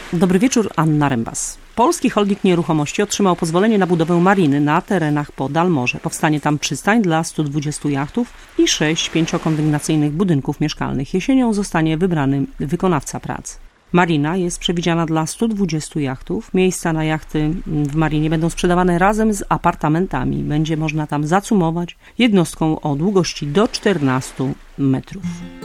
Dobry wieczór, Anna Rembas. Polski holding nieruchomości otrzymał pozwolenie na budowę mariny na terenach podal morza. Powstanie tam przystań dla 120 jachtów i 6 pięciokondygnacyjnych budynków mieszkalnych. Jesienią zostanie wybrany wykonawca prac. Marina jest przewidziana dla 120 jachtów. Miejsca na jachty w marinie będą sprzedawane razem z apartamentami. Będzie można tam zacumować jednostką o długości do 14 metrów.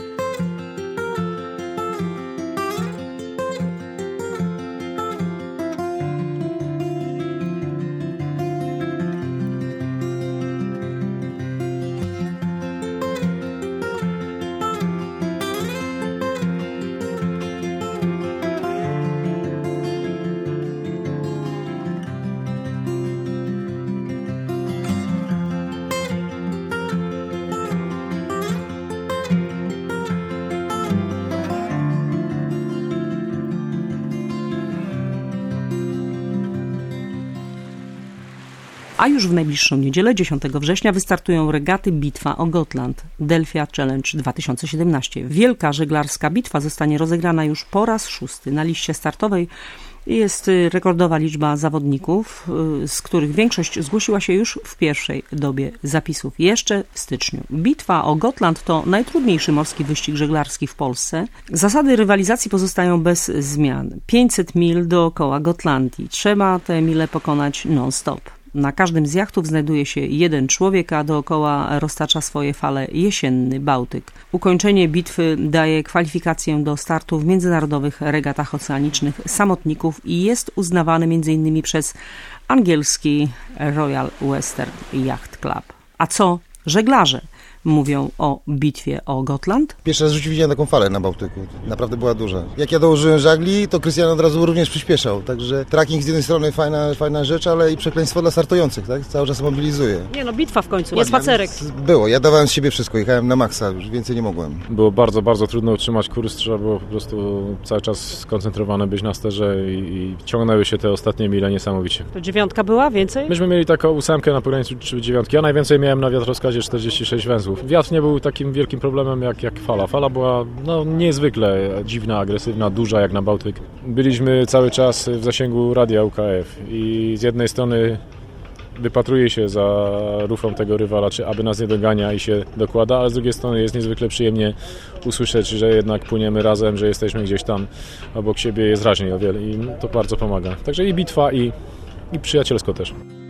A już w najbliższą niedzielę, 10 września, wystartują regaty Bitwa o Gotland Delfia Challenge 2017. Wielka żeglarska bitwa zostanie rozegrana już po raz 6. Na liście startowej jest rekordowa liczba zawodników, z których większość zgłosiła się już w pierwszej dobie zapisów, jeszcze w styczniu. Bitwa o Gotland to najtrudniejszy morski wyścig żeglarski w Polsce. Zasady rywalizacji pozostają bez zmian. 500 mil dookoła Gotlandii. Trzeba te mile pokonać non-stop. Na każdym z jachtów znajduje się jeden człowiek, a dookoła roztacza swoje fale jesienny Bałtyk. Ukończenie bitwy daje kwalifikację do startu w międzynarodowych regatach oceanicznych samotników i jest uznawany m.in. przez angielski Royal Western Yacht Club. A co żeglarze mówią o bitwie o Gotland? Pierwszy raz w życiu widziałem taką falę na Bałtyku. Naprawdę była duża. Jak ja dołożyłem żagli, to Krystian od razu również przyspieszał. Także tracking z jednej strony fajna rzecz, ale i przekleństwo dla startujących, tak? Cały czas mobilizuje. Bitwa w końcu, nie spacerek. Było, ja dawałem z siebie wszystko, jechałem na maksa, już więcej nie mogłem. Było bardzo, bardzo trudno utrzymać kurs, trzeba było po prostu cały czas skoncentrowane być na sterze i ciągnęły się te ostatnie mile niesamowicie. To 9 była? Więcej? Myśmy mieli taką 8 na pograniczu 9. Ja najwięcej miałem na wiatroskazie 46 węzłów. Wiatr nie był takim wielkim problemem jak fala. Fala była niezwykle dziwna, agresywna, duża jak na Bałtyk. Byliśmy cały czas w zasięgu radia UKF i z jednej strony wypatruje się za rufą tego rywala, czy aby nas nie dogania i się dokłada, ale z drugiej strony jest niezwykle przyjemnie usłyszeć, że jednak płyniemy razem, że jesteśmy gdzieś tam obok siebie, jest raźniej o wiele i to bardzo pomaga. Także i bitwa i przyjacielsko też.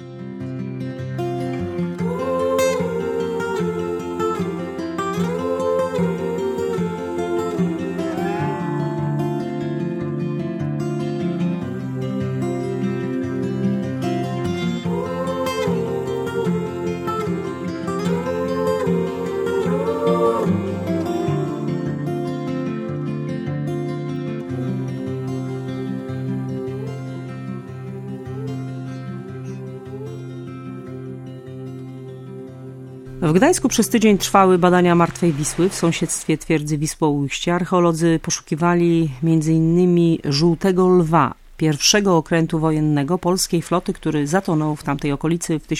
W Gdańsku przez tydzień trwały badania Martwej Wisły w sąsiedztwie twierdzy Wisłoujście. Archeolodzy poszukiwali m.in. żółtego lwa, pierwszego okrętu wojennego polskiej floty, który zatonął w tamtej okolicy w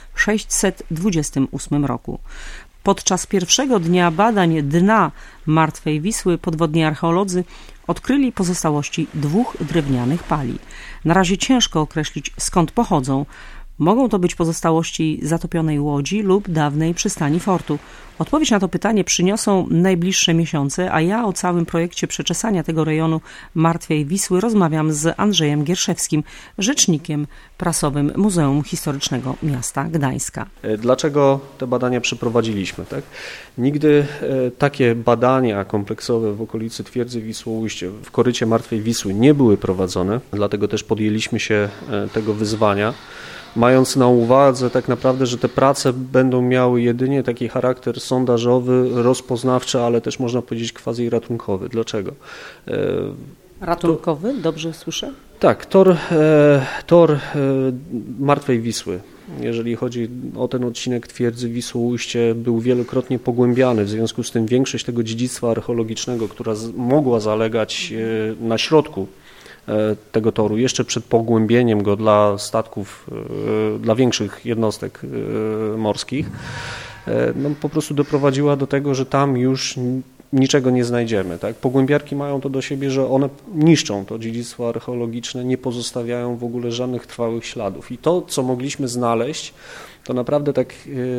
1628 roku. Podczas pierwszego dnia badań dna Martwej Wisły podwodni archeolodzy odkryli pozostałości 2 drewnianych pali. Na razie ciężko określić, skąd pochodzą. Mogą to być pozostałości zatopionej łodzi lub dawnej przystani fortu. Odpowiedź na to pytanie przyniosą najbliższe miesiące, a ja o całym projekcie przeczesania tego rejonu Martwej Wisły rozmawiam z Andrzejem Gierszewskim, rzecznikiem prasowym Muzeum Historycznego Miasta Gdańska. Dlaczego te badania przeprowadziliśmy? Tak? Nigdy takie badania kompleksowe w okolicy twierdzy Wisłoujście, w korycie Martwej Wisły nie były prowadzone, dlatego też podjęliśmy się tego wyzwania, mając na uwadze tak naprawdę, że te prace będą miały jedynie taki charakter sondażowy, rozpoznawczy, ale też można powiedzieć quasi-ratunkowy. Dlaczego? Ratunkowy? Dobrze słyszę? Tak, tor Martwej Wisły, jeżeli chodzi o ten odcinek twierdzy Wisłoujście, był wielokrotnie pogłębiany, w związku z tym większość tego dziedzictwa archeologicznego, która mogła zalegać na środku tego toru, jeszcze przed pogłębieniem go dla statków, dla większych jednostek morskich, no, po prostu doprowadziła do tego, że tam już niczego nie znajdziemy. Tak? Pogłębiarki mają to do siebie, że one niszczą to dziedzictwo archeologiczne, nie pozostawiają w ogóle żadnych trwałych śladów. I to, co mogliśmy znaleźć, to naprawdę tak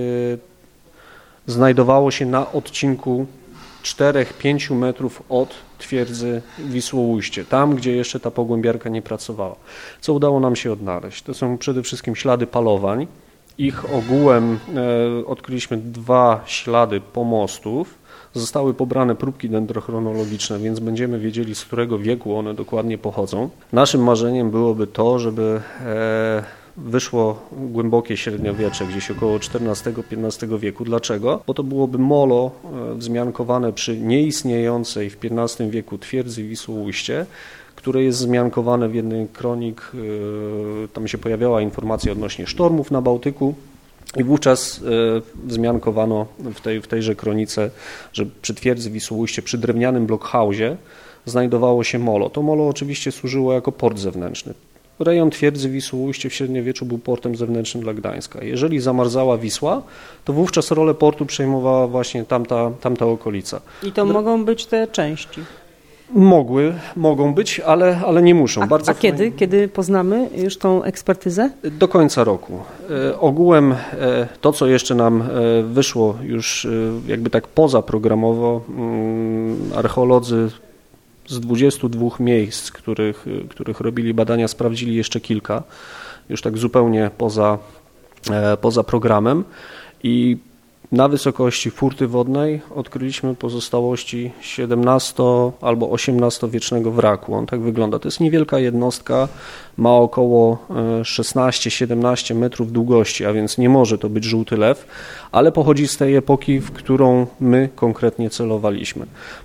znajdowało się na odcinku 4-5 metrów od twierdzy Wisłoujście, tam, gdzie jeszcze ta pogłębiarka nie pracowała. Co udało nam się odnaleźć? To są przede wszystkim ślady palowań. Ich ogółem odkryliśmy 2 ślady pomostów. Zostały pobrane próbki dendrochronologiczne, więc będziemy wiedzieli, z którego wieku one dokładnie pochodzą. Naszym marzeniem byłoby to, żeby wyszło głębokie średniowiecze, gdzieś około XIV-XV wieku. Dlaczego? Bo to byłoby molo wzmiankowane przy nieistniejącej w XV wieku twierdzy Wisłoujście, które jest wzmiankowane w jednej kronik, tam się pojawiała informacja odnośnie sztormów na Bałtyku i wówczas wzmiankowano w tejże kronice, że przy twierdzy Wisłoujście, przy drewnianym blockhausie znajdowało się molo. To molo oczywiście służyło jako port zewnętrzny. Rejon twierdzy Wisłoujście w średniowieczu był portem zewnętrznym dla Gdańska. Jeżeli zamarzała Wisła, to wówczas rolę portu przejmowała właśnie tamta okolica. I to mogą być te części? Mogą być, ale nie muszą. A kiedy poznamy już tą ekspertyzę? Do końca roku. Ogółem to, co jeszcze nam wyszło już jakby tak pozaprogramowo, archeolodzy z 22 miejsc, których robili badania, sprawdzili jeszcze kilka, już tak zupełnie poza programem i na wysokości furty wodnej odkryliśmy pozostałości XVII albo XVIII-wiecznego wraku. On tak wygląda. To jest niewielka jednostka, ma około 16-17 metrów długości, a więc nie może to być żółty lew, ale pochodzi z tej epoki, w którą my konkretnie celowaliśmy.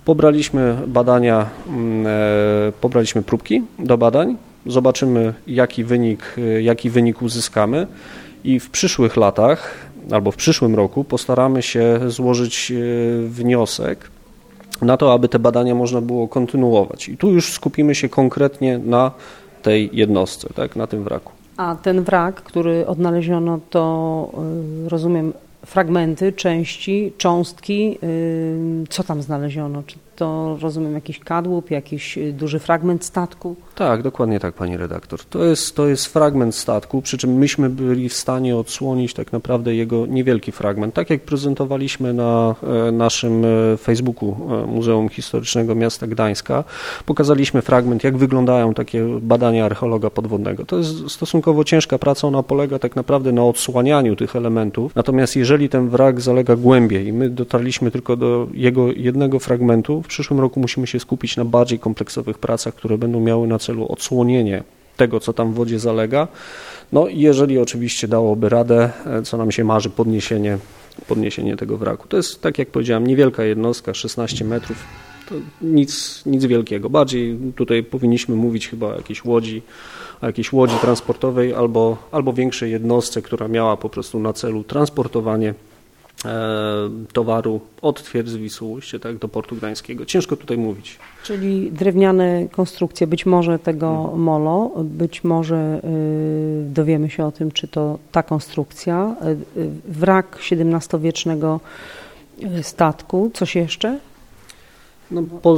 Pobraliśmy próbki do badań, zobaczymy jaki wynik uzyskamy i w przyszłych latach albo w przyszłym roku postaramy się złożyć wniosek na to, aby te badania można było kontynuować. I tu już skupimy się konkretnie na tej jednostce, tak, na tym wraku. A ten wrak, który odnaleziono, to rozumiem fragmenty, części, cząstki. Co tam znaleziono? Czy to, rozumiem, jakiś kadłub, jakiś duży fragment statku? Tak, dokładnie tak, pani redaktor. To jest fragment statku, przy czym myśmy byli w stanie odsłonić tak naprawdę jego niewielki fragment. Tak jak prezentowaliśmy na naszym Facebooku Muzeum Historycznego Miasta Gdańska, pokazaliśmy fragment, jak wyglądają takie badania archeologa podwodnego. To jest stosunkowo ciężka praca, ona polega tak naprawdę na odsłanianiu tych elementów. Natomiast jeżeli ten wrak zalega głębiej i my dotarliśmy tylko do jego jednego fragmentu, w przyszłym roku musimy się skupić na bardziej kompleksowych pracach, które będą miały na celu odsłonienie tego, co tam w wodzie zalega. No i jeżeli oczywiście dałoby radę, co nam się marzy, podniesienie tego wraku. To jest, tak jak powiedziałem, niewielka jednostka, 16 metrów, to nic wielkiego. Bardziej tutaj powinniśmy mówić chyba o jakiejś łodzi transportowej albo większej jednostce, która miała po prostu na celu transportowanie towaru od twierdzy Wisłoujście, tak, do portu gdańskiego. Ciężko tutaj mówić. Czyli drewniane konstrukcje, być może tego molo, być może dowiemy się o tym, czy to ta konstrukcja, wrak XVII-wiecznego statku, coś jeszcze? No,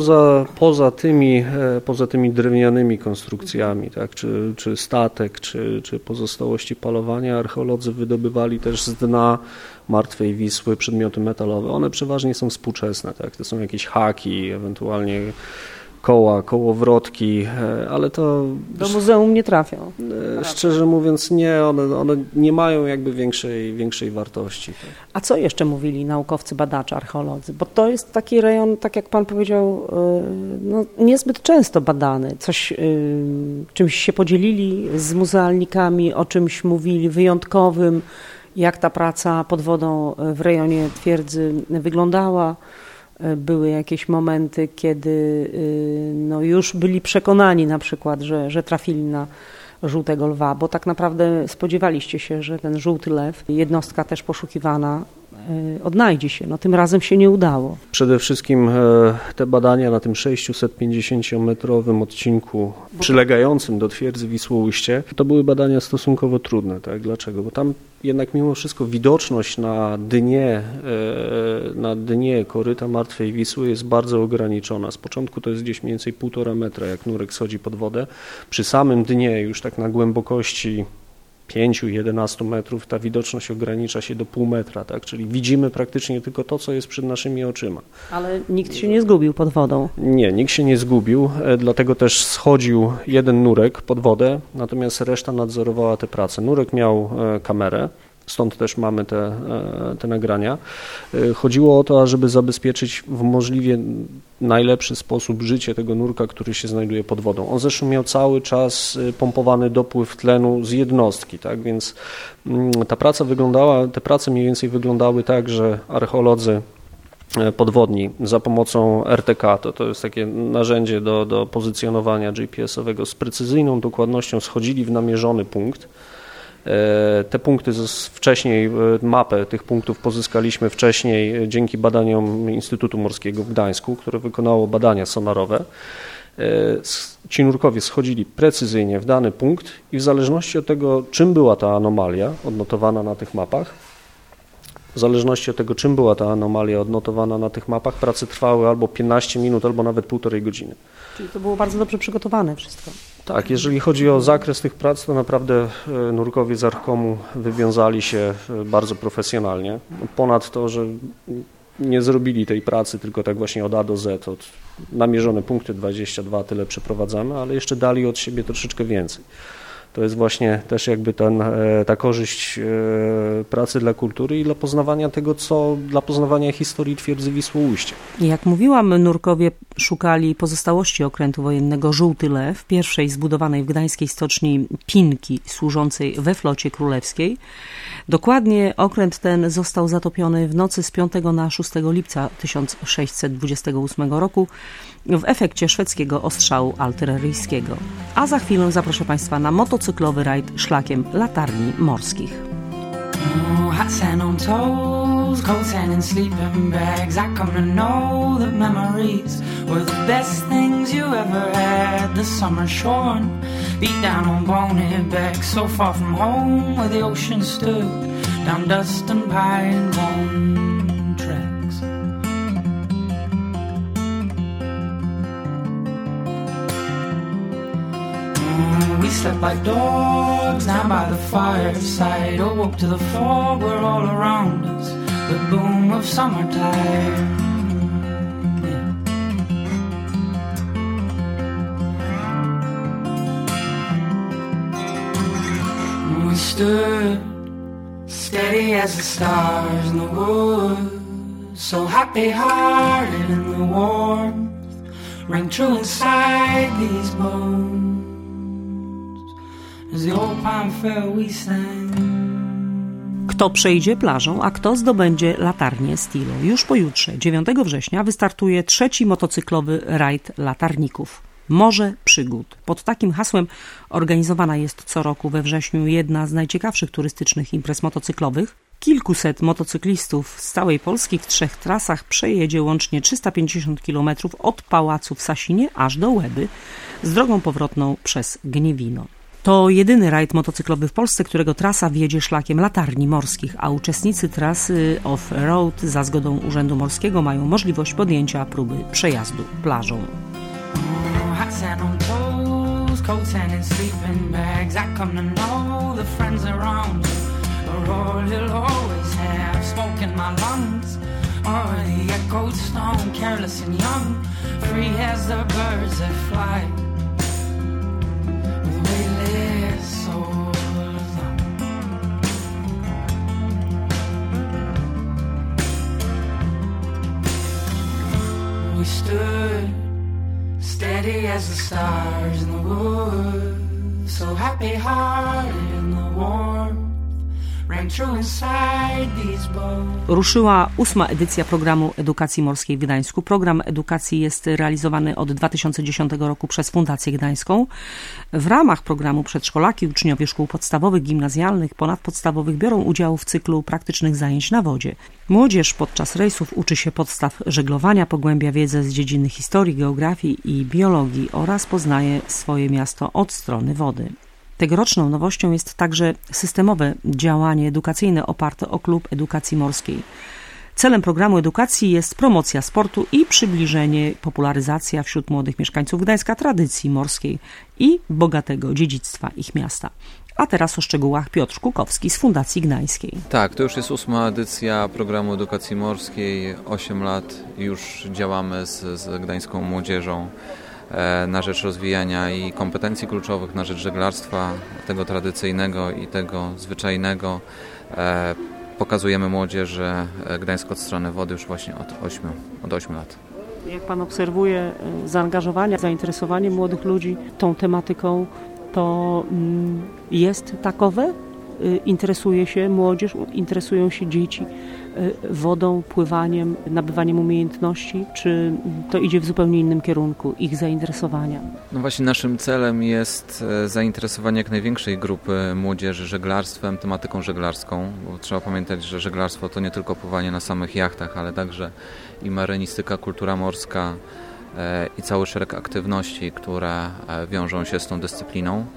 poza tymi drewnianymi konstrukcjami, tak, czy statek, czy pozostałości palowania, archeolodzy wydobywali też z dna martwej Wisły przedmioty metalowe. One przeważnie są współczesne, tak, to są jakieś haki, ewentualnie kołowrotki, ale to... Do muzeum nie trafią. Szczerze mówiąc nie, one nie mają jakby większej wartości. Tak. A co jeszcze mówili naukowcy, badacze, archeolodzy? Bo to jest taki rejon, tak jak pan powiedział, no, niezbyt często badany. Czymś się podzielili z muzealnikami, o czymś mówili wyjątkowym, jak ta praca pod wodą w rejonie twierdzy wyglądała. Były jakieś momenty, kiedy no, już byli przekonani na przykład, że trafili na żółtego lwa, bo tak naprawdę spodziewaliście się, że ten żółty lew, jednostka też poszukiwana, odnajdzie się. No, tym razem się nie udało. Przede wszystkim te badania na tym 650-metrowym odcinku przylegającym do twierdzy Wisłoujście, to były badania stosunkowo trudne. Tak? Dlaczego? Bo tam jednak mimo wszystko widoczność na dnie koryta Martwej Wisły jest bardzo ograniczona. Z początku to jest gdzieś mniej więcej 1,5 metra, jak nurek schodzi pod wodę. Przy samym dnie już tak na głębokości 5-11 metrów ta widoczność ogranicza się do 0,5 metra, tak? Czyli widzimy praktycznie tylko to, co jest przed naszymi oczyma. Ale nikt się nie zgubił pod wodą. Nie, nikt się nie zgubił, dlatego też schodził jeden nurek pod wodę, natomiast reszta nadzorowała te prace. Nurek miał kamerę, stąd też mamy te nagrania. Chodziło o to, ażeby zabezpieczyć w możliwie najlepszy sposób życie tego nurka, który się znajduje pod wodą. On zresztą miał cały czas pompowany dopływ tlenu z jednostki, tak, więc te prace mniej więcej wyglądały tak, że archeolodzy podwodni za pomocą RTK, to jest takie narzędzie do pozycjonowania GPS-owego, z precyzyjną dokładnością schodzili w namierzony punkt. Te punkty wcześniej, mapę tych punktów pozyskaliśmy wcześniej dzięki badaniom Instytutu Morskiego w Gdańsku, które wykonało badania sonarowe. Ci nurkowie schodzili precyzyjnie w dany punkt i w zależności od tego, czym była ta anomalia odnotowana na tych mapach, prace trwały albo 15 minut, albo nawet 1,5 godziny. Czyli to było bardzo dobrze przygotowane wszystko. Tak, jeżeli chodzi o zakres tych prac, to naprawdę nurkowie z Archkomu wywiązali się bardzo profesjonalnie. Ponad to, że nie zrobili tej pracy tylko tak właśnie od A do Z, od namierzone punkty 22, tyle przeprowadzamy, ale jeszcze dali od siebie troszeczkę więcej. To jest właśnie też jakby ta korzyść pracy dla kultury i dla poznawania tego, dla poznawania historii twierdzy Wisłoujście. Jak mówiłam, nurkowie szukali pozostałości okrętu wojennego Żółty Lew, pierwszej zbudowanej w gdańskiej stoczni Pinki, służącej we flocie królewskiej. Dokładnie okręt ten został zatopiony w nocy z 5 na 6 lipca 1628 roku w efekcie szwedzkiego ostrzału artyleryjskiego. A za chwilę zaproszę Państwa na motocyklowy rajd szlakiem latarni morskich. Hats and on toes, coats and in sleeping bags. I come to know that memories were the best things you ever had. The summer shorn, beat down on bonehead back, so far from home where the ocean stood, down dust and pine bone tracks. We slept like dogs down by the fireside, awoke to the fog were all around us, the boom of summertime. Yeah. We stood steady as the stars in the woods, so happy-hearted in the warmth, rang true inside these bones. Kto przejdzie plażą, a kto zdobędzie latarnię Stilo. Już pojutrze, 9 września, wystartuje 3. motocyklowy rajd latarników. Morze przygód. Pod takim hasłem organizowana jest co roku we wrześniu jedna z najciekawszych turystycznych imprez motocyklowych. Kilkuset motocyklistów z całej Polski w 3 trasach przejedzie łącznie 350 km od Pałacu w Sasinie aż do Łeby z drogą powrotną przez Gniewino. To jedyny rajd motocyklowy w Polsce, którego trasa wiedzie szlakiem latarni morskich, a uczestnicy trasy off-road za zgodą Urzędu Morskiego mają możliwość podjęcia próby przejazdu plażą. We stood steady as the stars in the woods, so happy-hearted in the warmth, rang true inside these bones. Ruszyła 8. edycja programu Edukacji Morskiej w Gdańsku. Program edukacji jest realizowany od 2010 roku przez Fundację Gdańską. W ramach programu przedszkolaki, uczniowie szkół podstawowych, gimnazjalnych, ponadpodstawowych biorą udział w cyklu praktycznych zajęć na wodzie. Młodzież podczas rejsów uczy się podstaw żeglowania, pogłębia wiedzę z dziedziny historii, geografii i biologii oraz poznaje swoje miasto od strony wody. Tegoroczną nowością jest także systemowe działanie edukacyjne oparte o Klub Edukacji Morskiej. Celem programu edukacji jest promocja sportu i przybliżenie, popularyzacja wśród młodych mieszkańców Gdańska tradycji morskiej i bogatego dziedzictwa ich miasta. A teraz o szczegółach Piotr Kukowski z Fundacji Gdańskiej. Tak, to już jest 8. edycja programu edukacji morskiej. 8 lat już działamy z gdańską młodzieżą na rzecz rozwijania i kompetencji kluczowych, na rzecz żeglarstwa, tego tradycyjnego i tego zwyczajnego. Pokazujemy młodzieży Gdańsk od strony wody już właśnie od 8 lat. Jak pan obserwuje zaangażowanie, zainteresowanie młodych ludzi tą tematyką, to jest takowe? Interesuje się młodzież, interesują się dzieci wodą, pływaniem, nabywaniem umiejętności, czy to idzie w zupełnie innym kierunku ich zainteresowania? No właśnie naszym celem jest zainteresowanie jak największej grupy młodzieży żeglarstwem, tematyką żeglarską, bo trzeba pamiętać, że żeglarstwo to nie tylko pływanie na samych jachtach, ale także i marynistyka, kultura morska i cały szereg aktywności, które wiążą się z tą dyscypliną.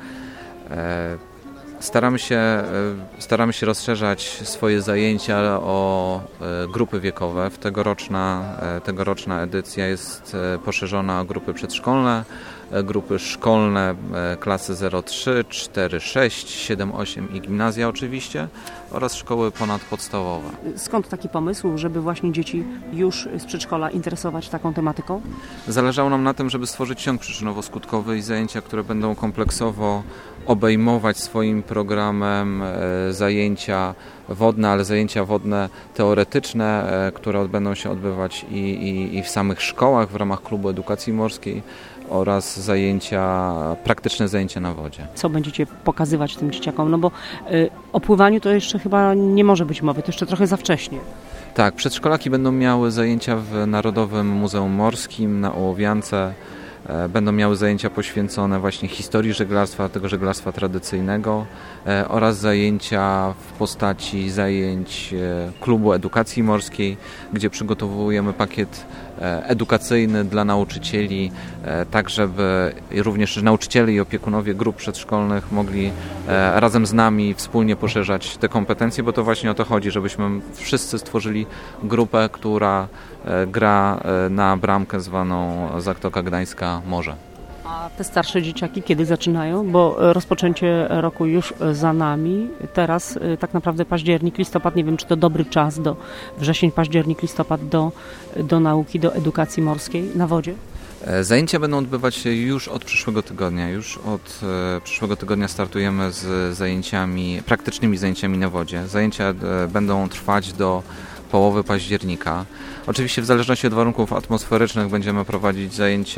Staramy się rozszerzać swoje zajęcia o grupy wiekowe. Tegoroczna edycja jest poszerzona o grupy przedszkolne, grupy szkolne klasy 0-3, 4-6, 7-8 i gimnazja oczywiście oraz szkoły ponadpodstawowe. Skąd taki pomysł, żeby właśnie dzieci już z przedszkola interesować taką tematyką? Zależało nam na tym, żeby stworzyć ciąg przyczynowo-skutkowy i zajęcia, które będą kompleksowo obejmować swoim programem zajęcia wodne, ale zajęcia wodne teoretyczne, które będą się odbywać i w samych szkołach w ramach Klubu Edukacji Morskiej oraz praktyczne zajęcia na wodzie. Co będziecie pokazywać tym dzieciakom? No bo o pływaniu to jeszcze chyba nie może być mowy, to jeszcze trochę za wcześnie. Tak, przedszkolaki będą miały zajęcia w Narodowym Muzeum Morskim na Ołowiance. Będą miały zajęcia poświęcone właśnie historii żeglarstwa, tego żeglarstwa tradycyjnego oraz zajęcia w postaci zajęć Klubu Edukacji Morskiej, gdzie przygotowujemy pakiet edukacyjny dla nauczycieli, tak żeby również nauczyciele i opiekunowie grup przedszkolnych mogli razem z nami wspólnie poszerzać te kompetencje, bo to właśnie o to chodzi, żebyśmy wszyscy stworzyli grupę, która gra na bramkę zwaną Zatoka Gdańska Morze. A te starsze dzieciaki kiedy zaczynają? Bo rozpoczęcie roku już za nami. Teraz tak naprawdę październik, listopad, nie wiem czy to dobry czas, wrzesień, październik, listopad do nauki, do edukacji morskiej na wodzie? Zajęcia będą odbywać się już od przyszłego tygodnia. Już od przyszłego tygodnia startujemy z praktycznymi zajęciami na wodzie. Zajęcia będą trwać do połowy października. Oczywiście w zależności od warunków atmosferycznych będziemy prowadzić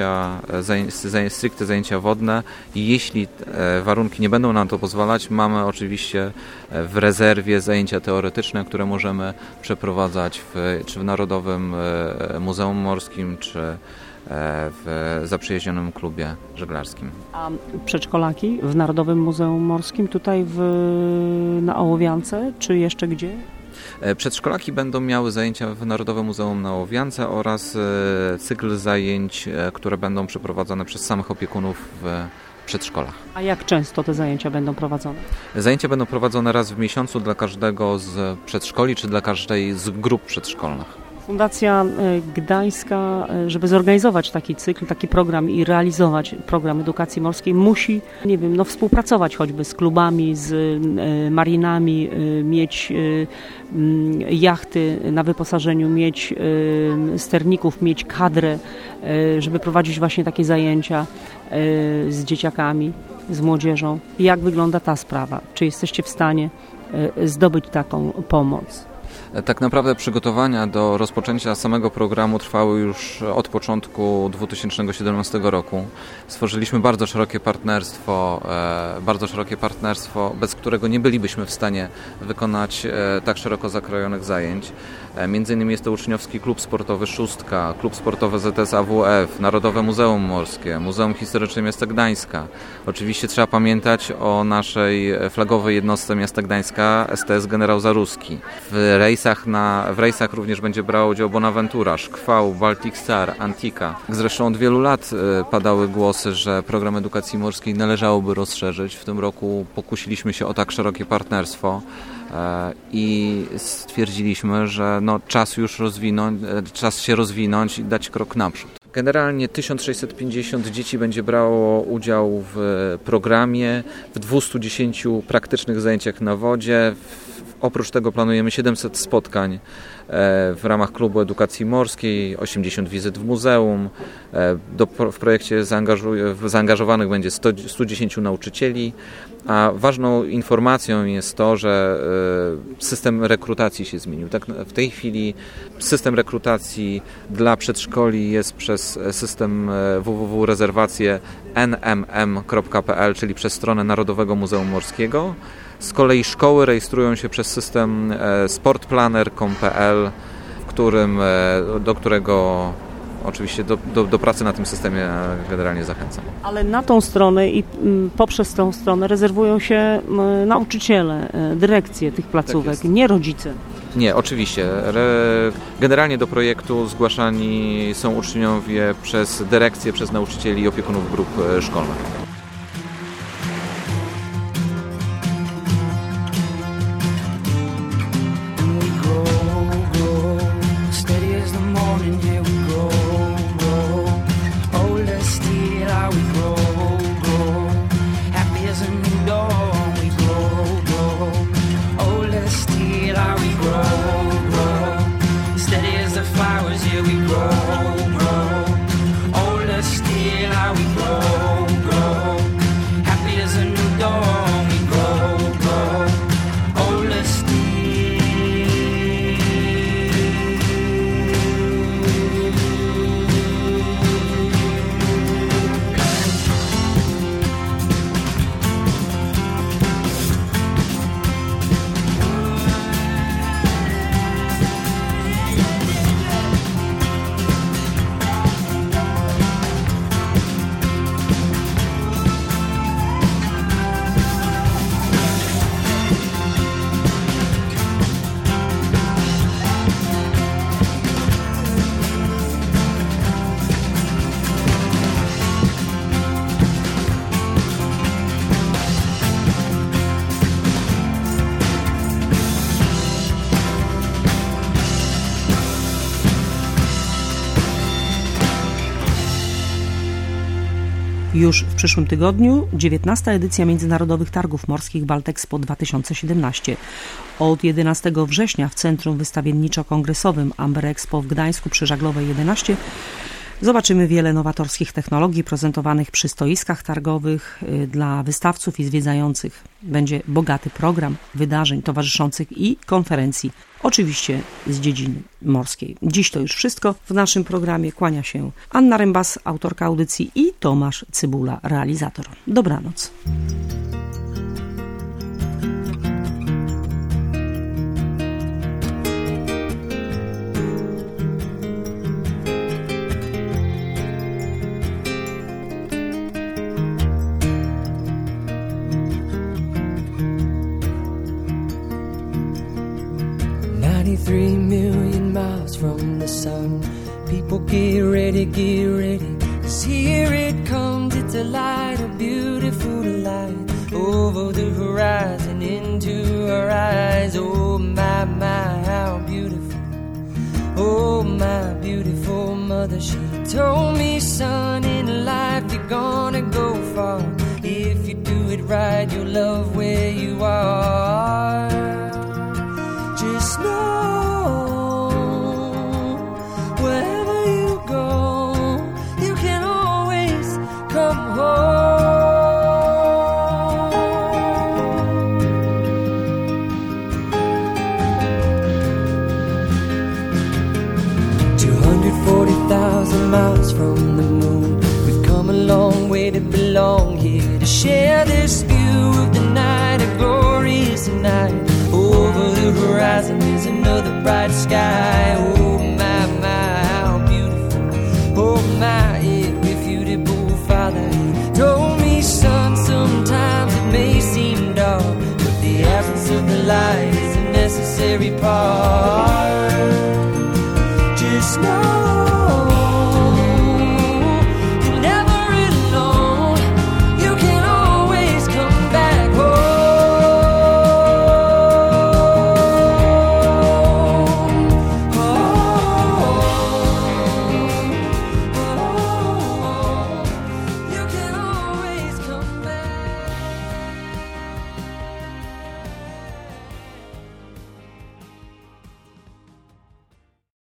stricte zajęcia wodne i jeśli warunki nie będą nam to pozwalać, mamy oczywiście w rezerwie zajęcia teoretyczne, które możemy przeprowadzać czy w Narodowym Muzeum Morskim, czy w zaprzyjaźnionym klubie żeglarskim. A przedszkolaki w Narodowym Muzeum Morskim tutaj na Ołowiance, czy jeszcze gdzie? Przedszkolaki będą miały zajęcia w Narodowym Muzeum na Ołowiance oraz cykl zajęć, które będą przeprowadzone przez samych opiekunów w przedszkolach. A jak często te zajęcia będą prowadzone? Zajęcia będą prowadzone raz w miesiącu dla każdego z przedszkoli czy dla każdej z grup przedszkolnych. Fundacja Gdańska, żeby zorganizować taki cykl, taki program i realizować program edukacji morskiej, musi, współpracować choćby z klubami, z marinami, mieć jachty na wyposażeniu, mieć sterników, mieć kadrę, żeby prowadzić właśnie takie zajęcia z dzieciakami, z młodzieżą. Jak wygląda ta sprawa? Czy jesteście w stanie zdobyć taką pomoc? Tak naprawdę przygotowania do rozpoczęcia samego programu trwały już od początku 2017 roku. Stworzyliśmy bardzo szerokie partnerstwo, bez którego nie bylibyśmy w stanie wykonać tak szeroko zakrojonych zajęć. Między innymi jest to Uczniowski Klub Sportowy Szóstka, Klub Sportowy ZS AWF, Narodowe Muzeum Morskie, Muzeum Historyczne Miasta Gdańska. Oczywiście trzeba pamiętać o naszej flagowej jednostce Miasta Gdańska STS Generał Zaruski. W rejsach również będzie brał udział Bonaventura, Szkwał, Baltic Star, Antika. Zresztą od wielu lat padały głosy, że program edukacji morskiej należałoby rozszerzyć. W tym roku pokusiliśmy się o tak szerokie partnerstwo i stwierdziliśmy, że czas się rozwinąć i dać krok naprzód. Generalnie 1650 dzieci będzie brało udział w programie, w 210 praktycznych zajęciach na wodzie. Oprócz tego planujemy 700 spotkań w ramach Klubu Edukacji Morskiej, 80 wizyt w muzeum. W projekcie zaangażowanych będzie 110 nauczycieli, a ważną informacją jest to, że system rekrutacji się zmienił. Tak, w tej chwili system rekrutacji dla przedszkoli jest przez system www.rezerwacje nmm.pl, czyli przez stronę Narodowego Muzeum Morskiego. Z kolei szkoły rejestrują się przez system sportplaner.pl, do którego oczywiście do pracy na tym systemie generalnie zachęcam. Ale na tą stronę i poprzez tą stronę rezerwują się nauczyciele, dyrekcje tych placówek, tak nie rodzice. Nie, oczywiście. Generalnie do projektu zgłaszani są uczniowie przez dyrekcję, przez nauczycieli i opiekunów grup szkolnych. Już w przyszłym tygodniu 19. edycja Międzynarodowych Targów Morskich Baltexpo 2017. Od 11 września w Centrum Wystawienniczo-Kongresowym Amber Expo w Gdańsku przy Żaglowej 11 zobaczymy wiele nowatorskich technologii prezentowanych przy stoiskach targowych dla wystawców i zwiedzających. Będzie bogaty program wydarzeń towarzyszących i konferencji, oczywiście z dziedziny morskiej. Dziś to już wszystko. W naszym programie kłania się Anna Rembas, autorka audycji, i Tomasz Cybula, realizator. Dobranoc. $93 million miles from the sun. People get ready, 'cause here it comes. It's a light, a beautiful light, over the horizon, into our eyes. Oh my, my, how beautiful. Oh my beautiful mother, she told me, son, in life you're gonna go far. If you do it right, you'll love where you are. Just know, wherever you go, you can always come home. belong here to share this view of the night, a glorious night. Over the horizon is another bright sky. Oh my, my, how beautiful. Oh my, irrefutable Father. He told me, son, sometimes it may seem dark, but the absence of the light is a necessary part